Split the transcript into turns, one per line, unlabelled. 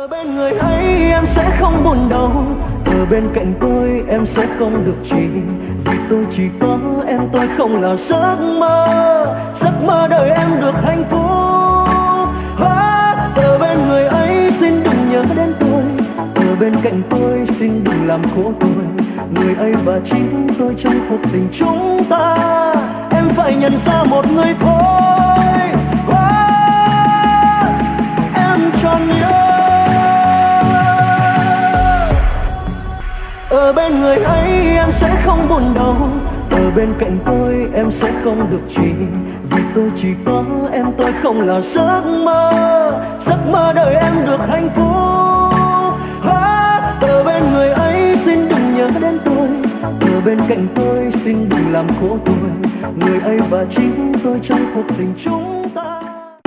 Ở bên người ấy em sẽ không buồn đâu, ở bên cạnh tôi em sẽ không được chỉ, vì tôi chỉ có em, tôi không là giấc mơ đời em được hạnh phúc. Ở bên người ấy xin đừng nhớ đến tôi, ở bên cạnh tôi xin đừng làm khổ tôi, người ấy và chính tôi trong cuộc tình chúng ta, em phải nhận ra một người thôi. Em tròn nhớ. Ở bên người ấy em sẽ không buồn đâu, ở bên cạnh tôi em sẽ không được chỉ, vì tôi chỉ có em, tôi không là giấc mơ đời em được hạnh phúc. Ở bên người ấy xin đừng nhớ đến tôi, ở bên cạnh tôi xin đừng làm khổ tôi, người ấy và chính tôi trong cuộc tình chúng ta.